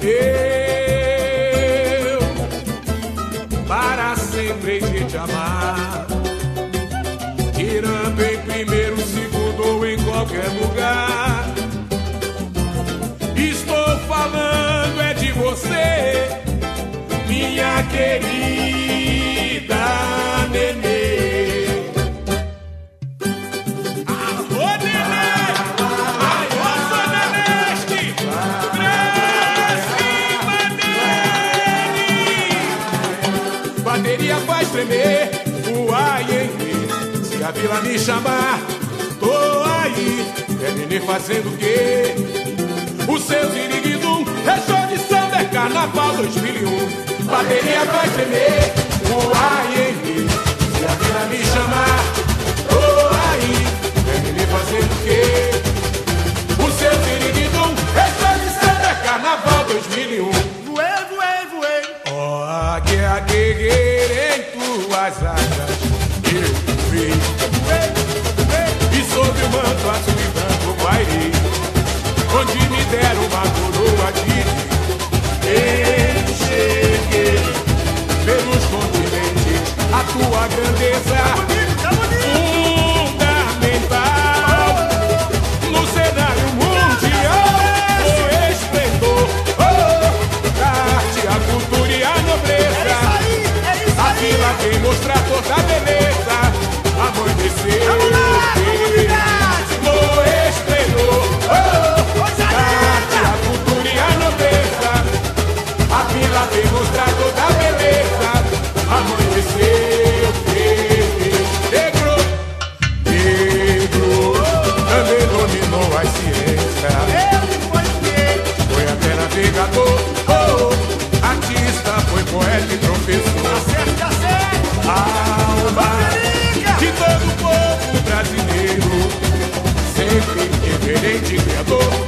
Eu para sempre hei de te amar, tirando em primeiro, segundo ou em qualquer lugar. Estou falando é de você, minha querida nenê. Alô, nenê! Alô, sou Neneste! Pra cima dele! Bateria faz tremer o aiê. Se a vila me chamar, tô aí. É nenê fazendo o quê? O seu ziriguidum é show de samba, é carnaval 2001. Bateria vai tremer, o aiê. Se a vila me chamar, tô aí. É nenê fazendo o quê? O seu ziriguidum é show de samba, é carnaval 2001. Voei, voei, voei. Ó, águia guerreira em tuas asas eu vi, e sob o manto azul e branco pairei, onde me deram uma coroa de enxerguei pelos continentes a tua grandeza fundamental no cenário mundial. O esplendor da arte, a cultura e a nobreza. A vila vem mostrar toda a beleza. Amanheceu no esplendor da arte, a cultura e a nobreza. A vila vem mostrar toda a beleza. Amanheceu negro, negro, também dominou a ciência. Foi até navegador, artista, foi poeta e professor. Alma de todo o povo brasileiro, sempre reverente criador, e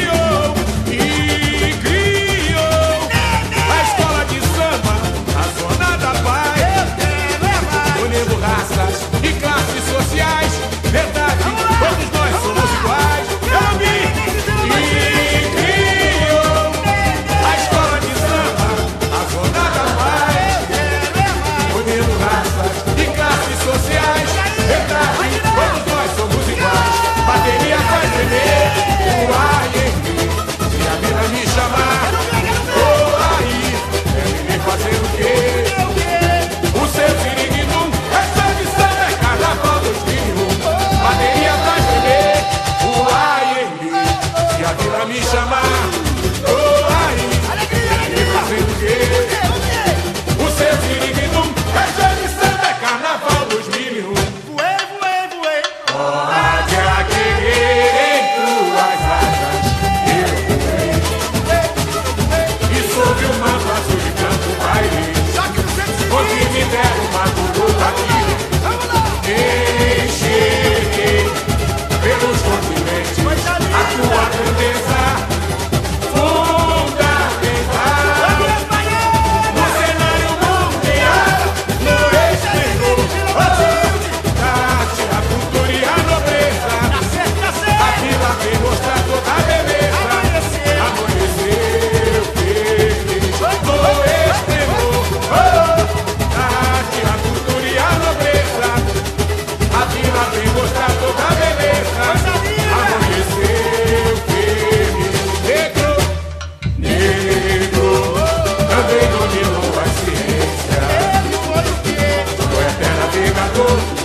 criou a escola de samba, a zona da paz, unindo raças e classes sociais. Verdade, todos nós somos iguais. E criou a escola de samba, a zona da paz, unindo raças e classes sociais. Verdade, todos nós somos iguais. Bateria faz tremer o aiê. Se a vila me chamar, tô aí. É ninguém fazendo o quê? O seu ziriguidum é só de samba, é carnaval 2001. Bateria faz tremer o aiê. Se a vila me chamar, tô aí. É ninguém fazendo o quê? O seu ziriguidum é só de samba, é carnaval 2001. Voei, voei, voei. Águia guerreira em tuas asas eu voei, e sob o manto azul e branco pairei, onde me deram uma coroa aqui. Enxerguei pelos continentes a tua grandeza fundamental no cenário mundial, no esplendor da arte, a cultura e a nobreza. A vila vem mostrar toda a beleza. Amanheceu feliz no esplendor da arte, a cultura e a nobreza. A vila vem mostrar toda a beleza. Amanheceu feliz, negro, negro, também dominou a ciência. Foi até navegador.